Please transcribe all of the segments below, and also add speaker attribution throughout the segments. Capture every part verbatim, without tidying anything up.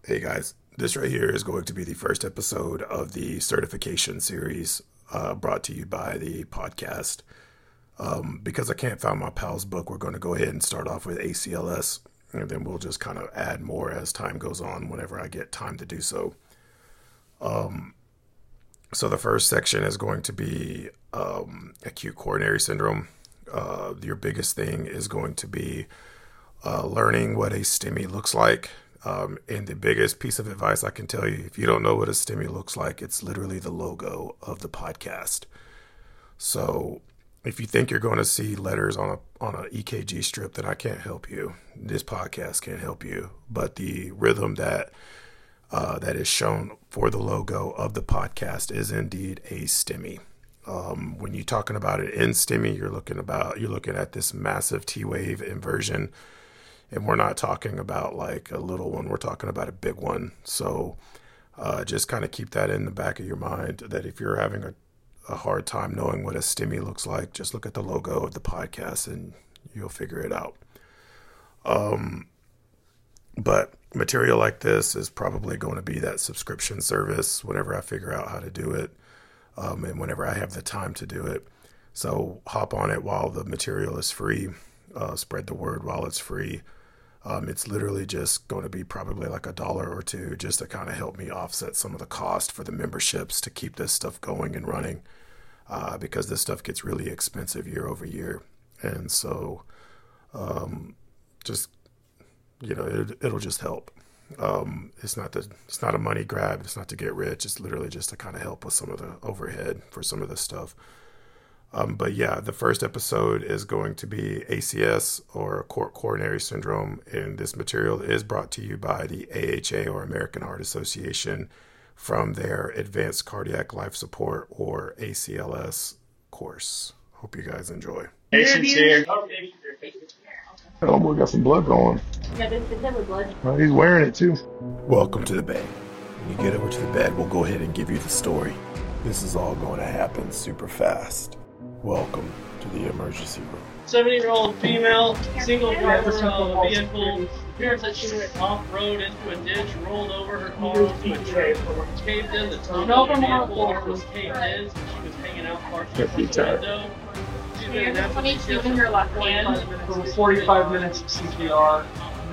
Speaker 1: Hey guys, this right here is going to be the first episode of the certification series uh, brought to you by the podcast. Um, because I can't find my pal's book, we're going to go ahead and start off with A C L S, and then we'll just kind of add more as time goes on whenever I get time to do so. Um, so the first section is going to be um, acute coronary syndrome. Uh, your biggest thing is going to be uh, learning what a STEMI looks like. Um, and the biggest piece of advice I can tell you, if you don't know what a STEMI looks like, it's literally the logo of the podcast. So if you think you're going to see letters on a on an E K G strip, then I can't help you. This podcast can't help you. But the rhythm that uh, that is shown for the logo of the podcast is indeed a STEMI. Um, when you're talking about it in STEMI, you're looking about you're looking at this massive T-wave inversion. And we're not talking about like a little one. We're talking about a big one. So uh, just kind of keep that in the back of your mind that if you're having a, a hard time knowing what a STEMI looks like, just look at the logo of the podcast and you'll figure it out. Um, but material like this is probably going to be that subscription service whenever I figure out how to do it um, and whenever I have the time to do it. So hop on it while the material is free. Uh, spread the word while it's free. Um, it's literally just going to be probably like a dollar or two just to kind of help me offset some of the cost for the memberships to keep this stuff going and running uh, because this stuff gets really expensive year over year. And so um, just, you know, it, it'll just help. Um, it's not the, it's not a money grab. It's not to get rich. It's literally just to kind of help with some of the overhead for some of this stuff. Um, but yeah, the first episode is going to be A C S or acute coronary syndrome, and this material is brought to you by the A H A or American Heart Association from their Advanced Cardiac Life Support or A C L S course. Hope you guys enjoy.
Speaker 2: Patients here.
Speaker 3: Oh boy, got some blood going.
Speaker 2: Yeah, there's the blood.
Speaker 3: Well, he's wearing it too.
Speaker 1: Welcome to the bed. When you get over to the bed, we'll go ahead and give you the story. This is all going to happen super fast. Welcome to the emergency room.
Speaker 4: seventy-year-old female, single driver of a vehicle, appears that she went off-road into a ditch, rolled over her car onto a tree, caved in, the top of the vehicle was caved in, so she was hanging out partially from the window. She's been in emergency
Speaker 2: in your left hand.
Speaker 4: for forty-five minutes of C P R.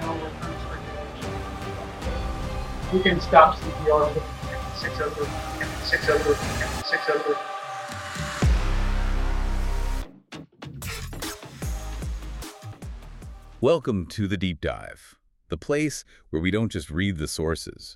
Speaker 5: We can stop C P R with six over, six over, six over.
Speaker 6: Welcome to The Deep Dive, the place where we don't just read the sources.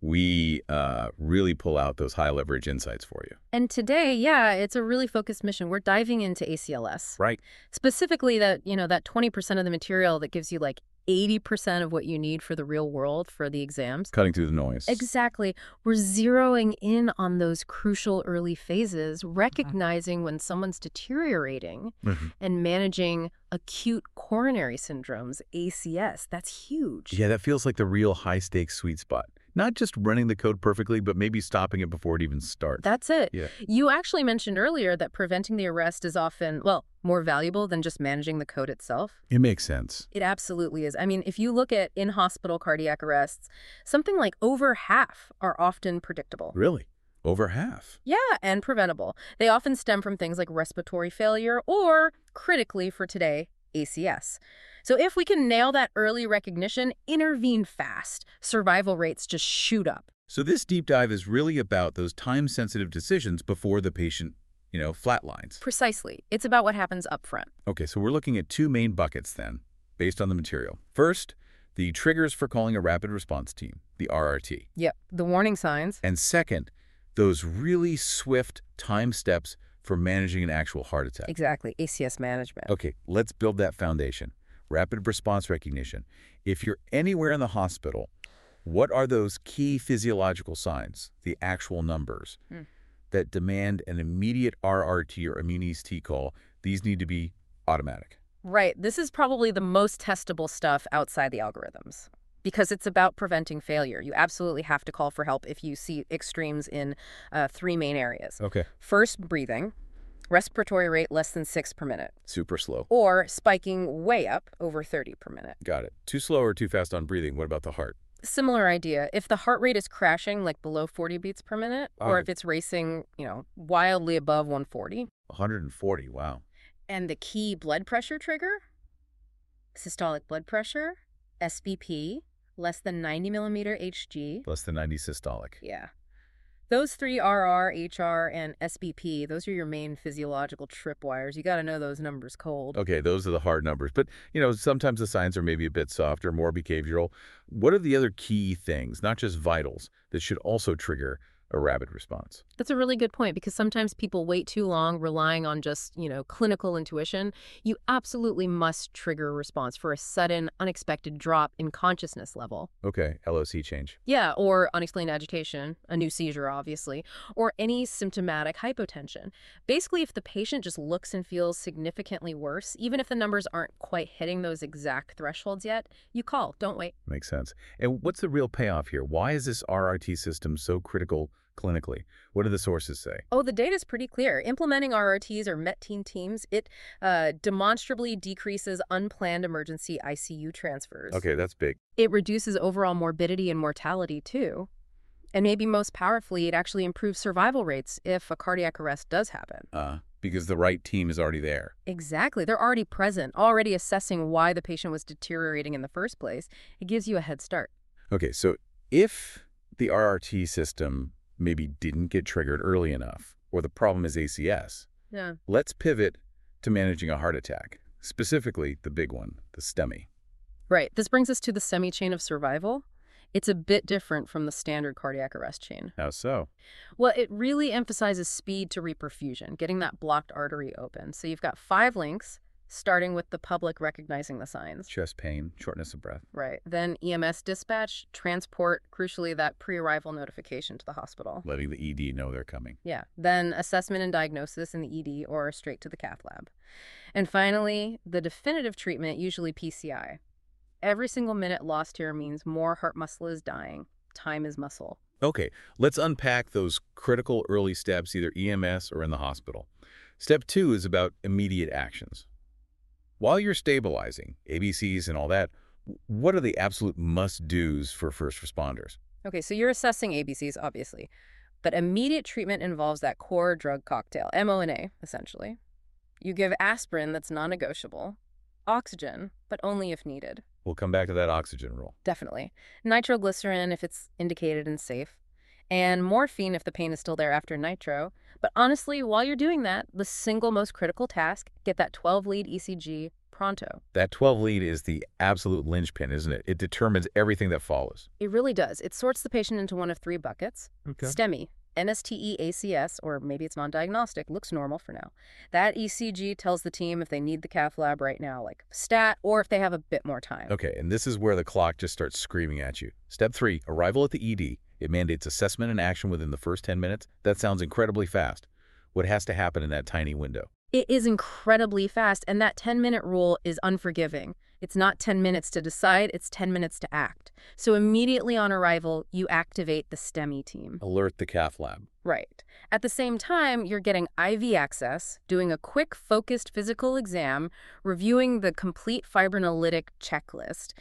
Speaker 6: We uh, really pull out those high-leverage insights for you.
Speaker 7: And today, yeah, it's a really focused mission. We're diving into A C L S.
Speaker 6: Right.
Speaker 7: Specifically that, you know, that twenty percent of the material that gives you like eighty percent of what you need for the real world for the exams.
Speaker 6: Cutting through the noise.
Speaker 7: Exactly. We're zeroing in on those crucial early phases, recognizing when someone's deteriorating
Speaker 6: Mm-hmm.
Speaker 7: and managing acute coronary syndromes, A C S. That's huge.
Speaker 6: Yeah, that feels like the real high-stakes sweet spot. Not just running the code perfectly, but maybe stopping it before it even starts.
Speaker 7: That's it.
Speaker 6: Yeah.
Speaker 7: You actually mentioned earlier that preventing the arrest is often, well, more valuable than just managing the code itself.
Speaker 6: It makes sense.
Speaker 7: It absolutely is. I mean, if you look at in-hospital cardiac arrests, something like over half are often predictable.
Speaker 6: Really? Over half?
Speaker 7: Yeah, and preventable. They often stem from things like respiratory failure or, critically for today, A C S. So if we can nail that early recognition, intervene fast, survival rates just shoot up.
Speaker 6: So this deep dive is really about those time-sensitive decisions before the patient, you know, flatlines.
Speaker 7: Precisely. It's about what happens up front.
Speaker 6: Okay, so we're looking at two main buckets then, based on the material. First, the triggers for calling a rapid response team, the R R T.
Speaker 7: Yep, the warning signs.
Speaker 6: And second, those really swift time steps for managing an actual heart attack.
Speaker 7: Exactly, A C S management.
Speaker 6: Okay, let's build that foundation. Rapid response recognition. If you're anywhere in the hospital, what are those key physiological signs, the actual numbers,
Speaker 7: Hmm.
Speaker 6: that demand an immediate R R T or immunes T call? These need to be automatic.
Speaker 7: Right. This is probably the most testable stuff outside the algorithms because it's about preventing failure. You absolutely have to call for help if you see extremes in uh, three main areas.
Speaker 6: Okay.
Speaker 7: First, breathing. Respiratory rate less than six per minute.
Speaker 6: Super slow.
Speaker 7: Or spiking way up over thirty per minute.
Speaker 6: Got it. Too slow or too fast on breathing. What about the heart?
Speaker 7: Similar idea. If the heart rate is crashing like below forty beats per minute, or
Speaker 6: Oh.
Speaker 7: if it's racing, you know, wildly above one forty.
Speaker 6: one hundred forty, wow.
Speaker 7: And the key blood pressure trigger, systolic blood pressure, S B P, less than ninety millimeter H G.
Speaker 6: Less than ninety systolic.
Speaker 7: Yeah. Those three, R R, H R, and S B P, those are your main physiological tripwires. You got to know those numbers cold.
Speaker 6: Okay, those are the hard numbers. But, you know, sometimes the signs are maybe a bit softer, more behavioral. What are the other key things, not just vitals, that should also trigger a rapid response?
Speaker 7: That's a really good point, because sometimes people wait too long relying on just, you know, clinical intuition. You absolutely must trigger a response for a sudden, unexpected drop in consciousness level.
Speaker 6: Okay, L O C change.
Speaker 7: Yeah, or unexplained agitation, a new seizure, obviously, or any symptomatic hypotension. Basically, if the patient just looks and feels significantly worse, even if the numbers aren't quite hitting those exact thresholds yet, you call, don't wait.
Speaker 6: Makes sense. And what's the real payoff here? Why is this R R T system so critical clinically? What do the sources say?
Speaker 7: Oh, the data's pretty clear. Implementing R R Ts or MET-teen teams, it uh, demonstrably decreases unplanned emergency I C U transfers.
Speaker 6: Okay, that's big.
Speaker 7: It reduces overall morbidity and mortality, too. And maybe most powerfully, it actually improves survival rates if a cardiac arrest does happen.
Speaker 6: Uh, because the right team is already there.
Speaker 7: Exactly. They're already present, already assessing why the patient was deteriorating in the first place. It gives you a head start.
Speaker 6: Okay, so if the R R T system maybe didn't get triggered early enough, or the problem is A C S,
Speaker 7: Yeah.
Speaker 6: let's pivot to managing a heart attack, specifically the big one, the STEMI.
Speaker 7: Right. This brings us to the STEMI chain of survival. It's a bit different from the standard cardiac arrest chain.
Speaker 6: How so?
Speaker 7: Well, it really emphasizes speed to reperfusion, getting that blocked artery open. So you've got five links, starting with the public recognizing the signs.
Speaker 6: Chest pain, shortness of breath.
Speaker 7: Right. Then E M S dispatch, transport, crucially that pre-arrival notification to the hospital.
Speaker 6: Letting the E D know they're coming.
Speaker 7: Yeah. Then assessment and diagnosis in the E D or straight to the cath lab. And finally, the definitive treatment, usually P C I. Every single minute lost here means more heart muscle is dying. Time is muscle.
Speaker 6: Okay, let's unpack those critical early steps, either E M S or in the hospital. Step two is about immediate actions. While you're stabilizing, A B Cs and all that, what are the absolute must-dos for first responders?
Speaker 7: Okay, so you're assessing A B Cs, obviously. But immediate treatment involves that core drug cocktail, M O N A, essentially. You give aspirin that's non-negotiable, oxygen, but only if needed.
Speaker 6: We'll come back to that oxygen rule.
Speaker 7: Definitely. Nitroglycerin if it's indicated and safe. And morphine if the pain is still there after nitro. But honestly, while you're doing that, the single most critical task, get that twelve lead E C G pronto.
Speaker 6: That twelve lead is the absolute linchpin, isn't it? It determines everything that follows.
Speaker 7: It really does. It sorts the patient into one of three buckets.
Speaker 6: Okay.
Speaker 7: STEMI, N S T E A C S, or maybe it's non-diagnostic, looks normal for now. That E C G tells the team if they need the cath lab right now, like stat, or if they have a bit more time.
Speaker 6: Okay, and this is where the clock just starts screaming at you. Step three, arrival at the E D. It mandates assessment and action within the first ten minutes. That sounds incredibly fast. What has to happen in that tiny window?
Speaker 7: It is incredibly fast, and that ten-minute rule is unforgiving. It's not ten minutes to decide, it's ten minutes to act. So immediately on arrival, you activate the STEMI team.
Speaker 6: Alert the cath lab.
Speaker 7: Right. At the same time, you're getting I V access, doing a quick, focused physical exam, reviewing the complete fibrinolytic checklist.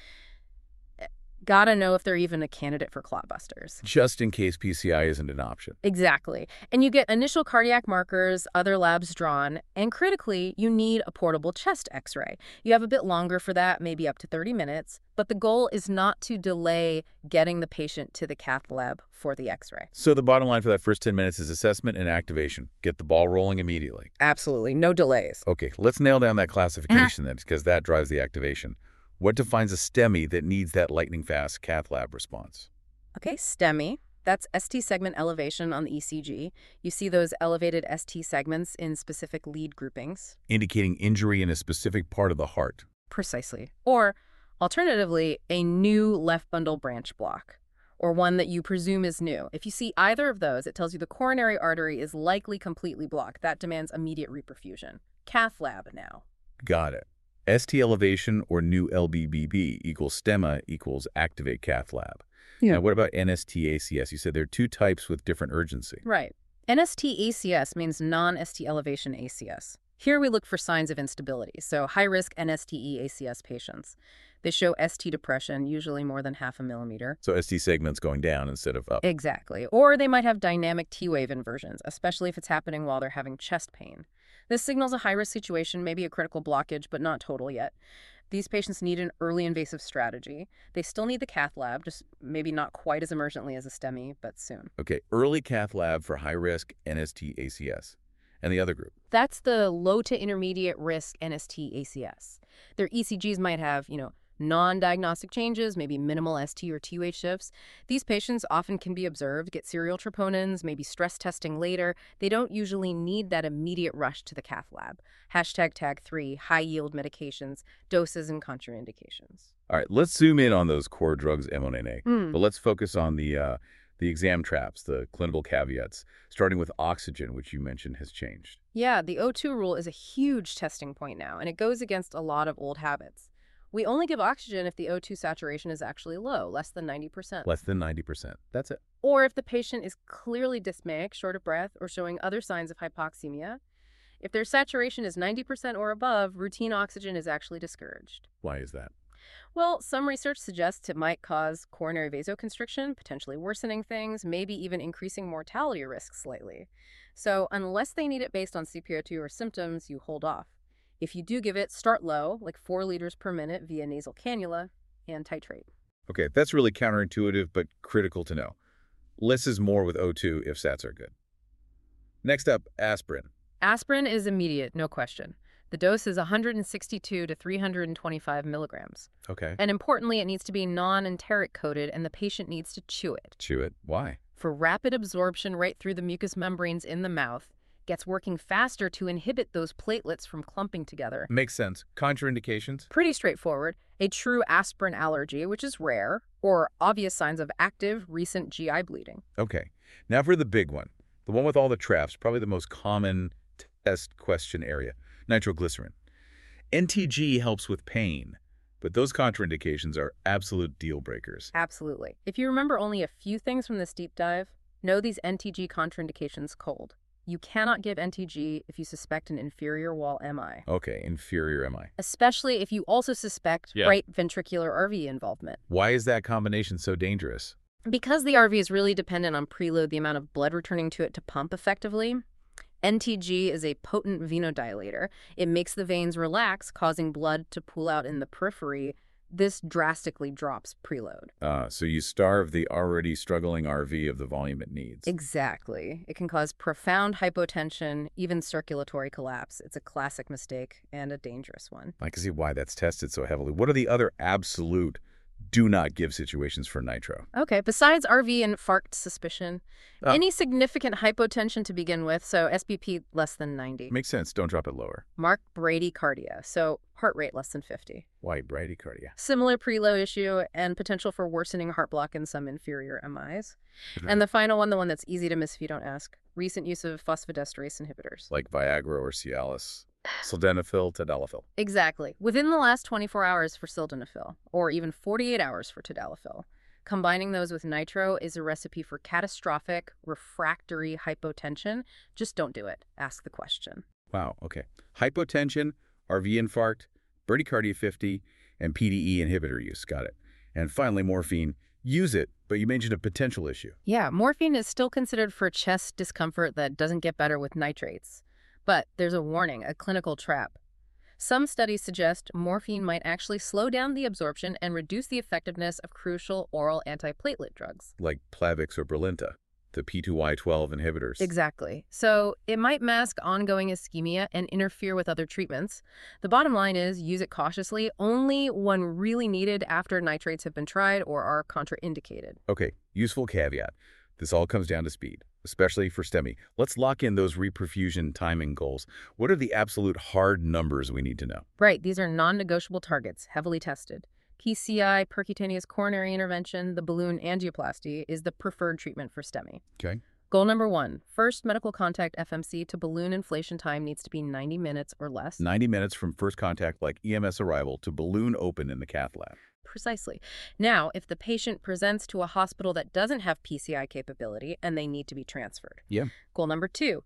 Speaker 7: Gotta know if they're even a candidate for clotbusters.
Speaker 6: Just in case P C I isn't an option.
Speaker 7: Exactly. And you get initial cardiac markers, other labs drawn, and critically, you need a portable chest x-ray. You have a bit longer for that, maybe up to thirty minutes, but the goal is not to delay getting the patient to the cath lab for the x-ray.
Speaker 6: So the bottom line for that first ten minutes is assessment and activation. Get the ball rolling immediately.
Speaker 7: Absolutely. No delays.
Speaker 6: Okay, let's nail down that classification then, because that drives the activation. What defines a STEMI that needs that lightning-fast cath lab response?
Speaker 7: Okay, STEMI. That's S T segment elevation on the E C G. You see those elevated S T segments in specific lead groupings.
Speaker 6: Indicating injury in a specific part of the heart.
Speaker 7: Precisely. Or, alternatively, a new left bundle branch block, or one that you presume is new. If you see either of those, it tells you the coronary artery is likely completely blocked. That demands immediate reperfusion. Cath lab now.
Speaker 6: Got it. S T elevation or new L B B B equals STEMA equals activate cath lab.
Speaker 7: Yeah.
Speaker 6: Now, what about N S T A C S? You said there are two types with different urgency.
Speaker 7: Right. N S T A C S means non-S T elevation A C S. Here we look for signs of instability, so high-risk N S T E A C S patients. They show S T depression, usually more than half a millimeter.
Speaker 6: So S T segments going down instead of up.
Speaker 7: Exactly. Or they might have dynamic T-wave inversions, especially if it's happening while they're having chest pain. This signals a high-risk situation, maybe a critical blockage, but not total yet. These patients need an early invasive strategy. They still need the cath lab, just maybe not quite as emergently as a STEMI, but soon.
Speaker 6: Okay, early cath lab for high-risk N S T A C S. And the other group?
Speaker 7: That's the low to intermediate risk N S T A C S. Their E C Gs might have, you know, non-diagnostic changes, maybe minimal S T or T-wave shifts. These patients often can be observed, get serial troponins, maybe stress testing later. They don't usually need that immediate rush to the cath lab. Hashtag tag three, high-yield medications, doses, and contraindications.
Speaker 6: All right, let's zoom in on those core drugs, M one N A.
Speaker 7: Mm.
Speaker 6: But let's focus on the uh, the exam traps, the clinical caveats, starting with oxygen, which you mentioned has changed.
Speaker 7: Yeah, the O two rule is a huge testing point now, and it goes against a lot of old habits. We only give oxygen if the O two saturation is actually low, less than ninety percent.
Speaker 6: Less than ninety percent. That's it.
Speaker 7: Or if the patient is clearly dyspneic, short of breath, or showing other signs of hypoxemia. If their saturation is ninety percent or above, routine oxygen is actually discouraged.
Speaker 6: Why is that?
Speaker 7: Well, some research suggests it might cause coronary vasoconstriction, potentially worsening things, maybe even increasing mortality risk slightly. So unless they need it based on C P O two or symptoms, you hold off. If you do give it, start low, like four liters per minute via nasal cannula, and titrate.
Speaker 6: Okay, that's really counterintuitive, but critical to know. Less is more with O two if sats are good. Next up, aspirin.
Speaker 7: Aspirin is immediate, no question. The dose is one hundred sixty-two to three hundred twenty-five milligrams.
Speaker 6: Okay.
Speaker 7: And importantly, it needs to be non-enteric coated, and the patient needs to chew it.
Speaker 6: Chew it. Why?
Speaker 7: For rapid absorption right through the mucous membranes in the mouth, gets working faster to inhibit those platelets from clumping together.
Speaker 6: Makes sense. Contraindications?
Speaker 7: Pretty straightforward. A true aspirin allergy, which is rare, or obvious signs of active, recent G I bleeding.
Speaker 6: Okay. Now for the big one. The one with all the traps, probably the most common test question area. Nitroglycerin. N T G helps with pain, but those contraindications are absolute deal breakers.
Speaker 7: Absolutely. If you remember only a few things from this deep dive, know these N T G contraindications cold. You cannot give N T G if you suspect an inferior wall M I.
Speaker 6: Okay, inferior M I.
Speaker 7: Especially if you also suspect
Speaker 6: Yeah.
Speaker 7: right ventricular R V involvement.
Speaker 6: Why is that combination so dangerous?
Speaker 7: Because the R V is really dependent on preload, the amount of blood returning to it to pump effectively, N T G is a potent venodilator. It makes the veins relax, causing blood to pool out in the periphery. This drastically drops preload.
Speaker 6: Uh, so you starve the already struggling R V of the volume it needs.
Speaker 7: Exactly. It can cause profound hypotension, even circulatory collapse. It's a classic mistake and a dangerous one.
Speaker 6: I can see why that's tested so heavily. What are the other absolute do not give situations for nitro?
Speaker 7: Okay, besides R V infarct suspicion,
Speaker 6: Oh.
Speaker 7: any significant hypotension to begin with, so S B P less than ninety.
Speaker 6: Makes sense. Don't drop it lower.
Speaker 7: Mark bradycardia, so heart rate less than fifty.
Speaker 6: Why bradycardia?
Speaker 7: Similar preload issue and potential for worsening heart block in some inferior M Is. And the final one, the one that's easy to miss if you don't ask, recent use of phosphodiesterase inhibitors.
Speaker 6: Like Viagra or Cialis. Sildenafil, tadalafil.
Speaker 7: Exactly. Within the last twenty-four hours for sildenafil, or even forty-eight hours for tadalafil. Combining those with nitro is a recipe for catastrophic, refractory hypotension. Just don't do it. Ask the question.
Speaker 6: Wow, okay. Hypotension, R V infarct, bradycardia fifty, and P D E inhibitor use. Got it. And finally, morphine. Use it, but you mentioned a potential issue.
Speaker 7: Yeah, morphine is still considered for chest discomfort that doesn't get better with nitrates. But there's a warning, a clinical trap. Some studies suggest morphine might actually slow down the absorption and reduce the effectiveness of crucial oral antiplatelet drugs.
Speaker 6: Like Plavix or Brilinta, the P two Y twelve inhibitors.
Speaker 7: Exactly. So it might mask ongoing ischemia and interfere with other treatments. The bottom line is use it cautiously, only when really needed after nitrates have been tried or are contraindicated.
Speaker 6: Okay, useful caveat. This all comes down to speed, especially for STEMI. Let's lock in those reperfusion timing goals. What are the absolute hard numbers we need to know?
Speaker 7: Right, these are non-negotiable targets, heavily tested. P C I, percutaneous coronary intervention, the balloon angioplasty is the preferred treatment for STEMI.
Speaker 6: Okay.
Speaker 7: Goal number one, first medical contact F M C to balloon inflation time needs to be ninety minutes or less.
Speaker 6: ninety minutes from first contact, like E M S arrival, to balloon open in the cath lab.
Speaker 7: Precisely. Now, if the patient presents to a hospital that doesn't have P C I capability and they need to be transferred.
Speaker 6: Yeah.
Speaker 7: Goal number two,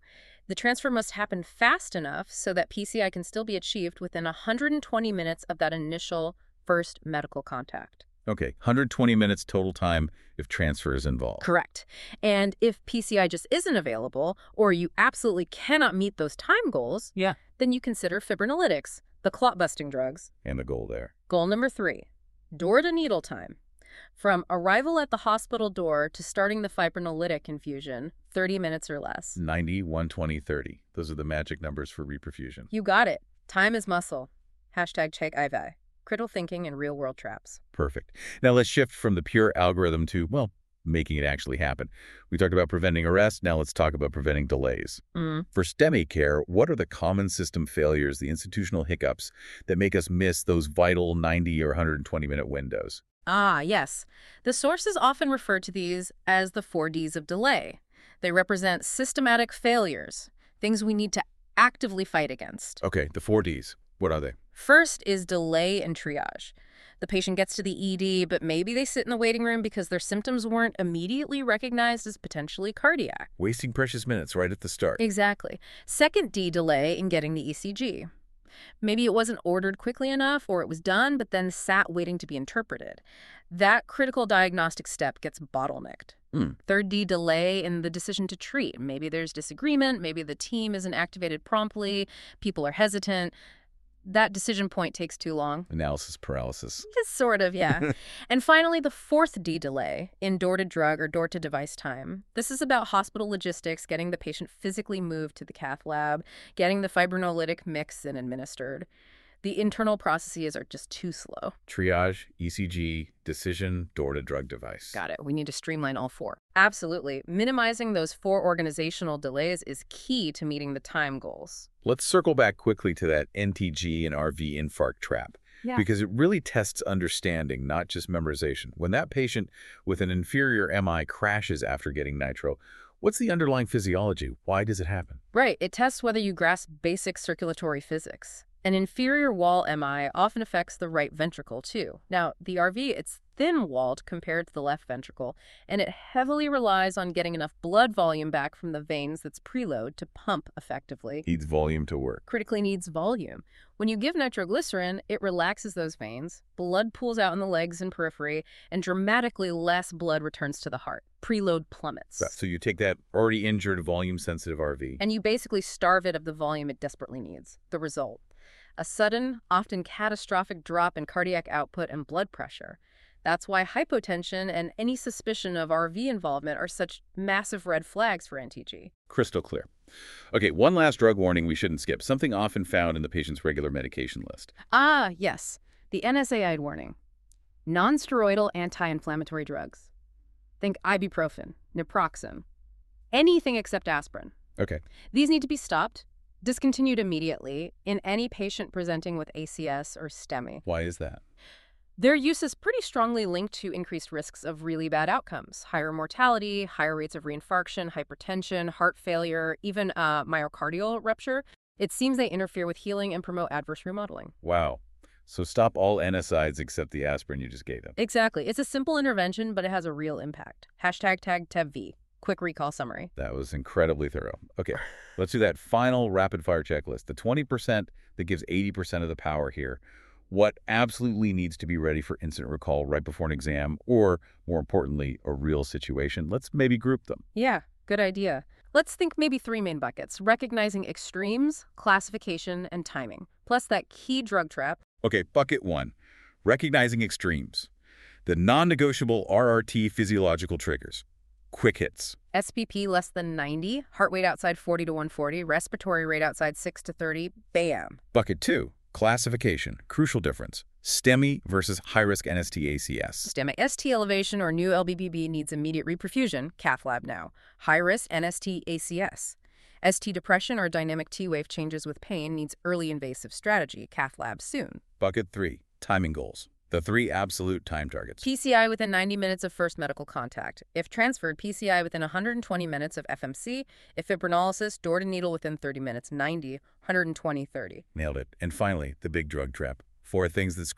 Speaker 7: The transfer must happen fast enough so that P C I can still be achieved within one hundred twenty minutes of that initial first medical contact.
Speaker 6: Okay, one hundred twenty minutes total time if transfer is involved.
Speaker 7: Correct. And if P C I just isn't available, or you absolutely cannot meet those time goals,
Speaker 6: Yeah.
Speaker 7: then you consider fibrinolytics, the clot-busting drugs.
Speaker 6: And the goal there.
Speaker 7: Goal number three, door-to-needle time. From arrival at the hospital door to starting the fibrinolytic infusion, thirty minutes or less.
Speaker 6: ninety, one twenty, thirty. Those are the magic numbers for reperfusion.
Speaker 7: You got it. Time is muscle. Hashtag check I V I. Critical thinking and real-world traps.
Speaker 6: Perfect. Now let's shift from the pure algorithm to, well, making it actually happen. We talked about preventing arrest. Now let's talk about preventing delays.
Speaker 7: Mm.
Speaker 6: For STEMI care, what are the common system failures, the institutional hiccups that make us miss those vital ninety or one hundred twenty minute windows?
Speaker 7: Ah, yes. The sources often refer to these as the four Ds of delay. They represent systematic failures, things we need to actively fight against.
Speaker 6: Okay, the four Ds. What are they?
Speaker 7: First is delay in triage. The patient gets to the E D, but maybe they sit in the waiting room because their symptoms weren't immediately recognized as potentially cardiac.
Speaker 6: Wasting precious minutes right at the start.
Speaker 7: Exactly. Second D, delay in getting the E C G. Maybe it wasn't ordered quickly enough, or it was done, but then sat waiting to be interpreted. That critical diagnostic step gets bottlenecked.
Speaker 6: Mm.
Speaker 7: Third D, delay in the decision to treat. Maybe there's disagreement, maybe the team isn't activated promptly, people are hesitant. That decision point takes too long.
Speaker 6: Analysis paralysis.
Speaker 7: Just sort of, yeah. And finally, the fourth D, delay in door-to-drug or door-to-device time. This is about hospital logistics, getting the patient physically moved to the cath lab, getting the fibrinolytic mix and administered. The internal processes are just too slow.
Speaker 6: Triage, E C G, decision, door-to-drug device.
Speaker 7: Got it. We need to streamline all four. Absolutely. Minimizing those four organizational delays is key to meeting the time goals.
Speaker 6: Let's circle back quickly to that N T G and R V infarct trap.
Speaker 7: Yeah.
Speaker 6: Because it really tests understanding, not just memorization. When that patient with an inferior M I crashes after getting nitro, what's the underlying physiology? Why does it happen?
Speaker 7: Right. It tests whether you grasp basic circulatory physics. An inferior wall M I often affects the right ventricle, too. Now, the R V, it's thin-walled compared to the left ventricle, and it heavily relies on getting enough blood volume back from the veins that's preload to pump effectively.
Speaker 6: Needs volume to work.
Speaker 7: Critically needs volume. When you give nitroglycerin, it relaxes those veins, blood pools out in the legs and periphery, and dramatically less blood returns to the heart. Preload plummets.
Speaker 6: So you take that already injured volume-sensitive R V.
Speaker 7: And you basically starve it of the volume it desperately needs. The result? A sudden, often catastrophic drop in cardiac output and blood pressure. That's why hypotension and any suspicion of R V involvement are such massive red flags for N T G.
Speaker 6: Crystal clear. Okay, one last drug warning we shouldn't skip. Something often found in the patient's regular medication list.
Speaker 7: Ah, yes. The N S A I D warning. Non-steroidal anti-inflammatory drugs. Think ibuprofen, naproxen, anything except aspirin.
Speaker 6: Okay.
Speaker 7: These need to be stopped, discontinued immediately in any patient presenting with A C S or STEMI.
Speaker 6: Why is that?
Speaker 7: Their use is pretty strongly linked to increased risks of really bad outcomes, higher mortality, higher rates of reinfarction, hypertension, heart failure, even uh, myocardial rupture. It seems they interfere with healing and promote adverse remodeling.
Speaker 6: Wow. So stop all N S I Ds except the aspirin you just gave them.
Speaker 7: Exactly. It's a simple intervention, but it has a real impact. Hashtag tag T E V. Quick recall summary.
Speaker 6: That was incredibly thorough. Okay, let's do that final rapid-fire checklist. The twenty percent that gives eighty percent of the power here. What absolutely needs to be ready for instant recall right before an exam, or, more importantly, a real situation? Let's maybe group them.
Speaker 7: Yeah, good idea. Let's think maybe three main buckets, recognizing extremes, classification, and timing, plus that key drug trap.
Speaker 6: Okay, bucket one, recognizing extremes. The non-negotiable R R T physiological triggers. Quick hits.
Speaker 7: S P P less than ninety, heart rate outside forty to one forty, respiratory rate outside six to thirty, bam.
Speaker 6: Bucket two, classification. Crucial difference. STEMI versus high-risk N S T A C S.
Speaker 7: STEMI S T elevation or new L B B B needs immediate reperfusion, cath lab now. High-risk N S T A C S. S T depression or dynamic T-wave changes with pain needs early invasive strategy, cath lab soon.
Speaker 6: Bucket three, timing goals. The three absolute time targets.
Speaker 7: P C I within ninety minutes of first medical contact. If transferred, P C I within one hundred twenty minutes of F M C. If fibrinolysis, door to needle within thirty minutes, ninety, one hundred twenty, thirty.
Speaker 6: Nailed it. And finally, the big drug trap. Four things that scream,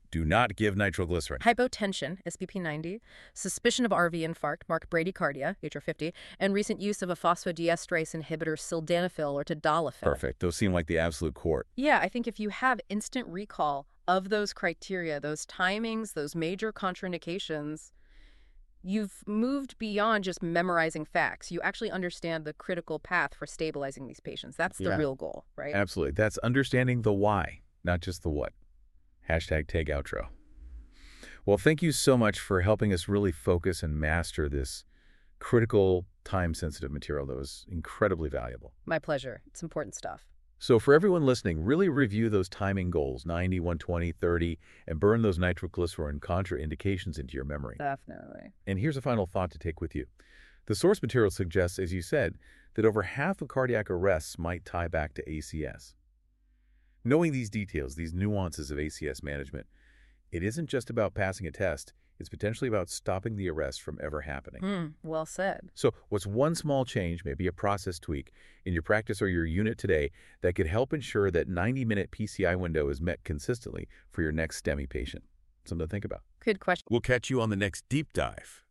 Speaker 6: Do not give nitroglycerin.
Speaker 7: Hypotension, S B P ninety, suspicion of R V infarct, marked bradycardia, H R fifty, and recent use of a phosphodiesterase inhibitor, sildenafil or tadalafil.
Speaker 6: Perfect. Those seem like the absolute core.
Speaker 7: Yeah, I think if you have instant recall of those criteria, those timings, those major contraindications, you've moved beyond just memorizing facts. You actually understand the critical path for stabilizing these patients. That's the
Speaker 6: Yeah.
Speaker 7: real goal, right?
Speaker 6: Absolutely. That's understanding the why, not just the what. Hashtag tag outro. Well, thank you so much for helping us really focus and master this critical, time-sensitive material that was incredibly valuable.
Speaker 7: My pleasure. It's important stuff.
Speaker 6: So for everyone listening, really review those timing goals, ninety, one twenty, thirty, and burn those nitroglycerin contraindications into your memory.
Speaker 7: Definitely.
Speaker 6: And here's a final thought to take with you. The source material suggests, as you said, that over half of cardiac arrests might tie back to A C S. Knowing these details, these nuances of A C S management, it isn't just about passing a test. It's potentially about stopping the arrest from ever happening.
Speaker 7: Mm, well said.
Speaker 6: So what's one small change, maybe a process tweak, in your practice or your unit today that could help ensure that ninety-minute P C I window is met consistently for your next STEMI patient? Something to think about.
Speaker 7: Good question.
Speaker 6: We'll catch you on the next deep dive.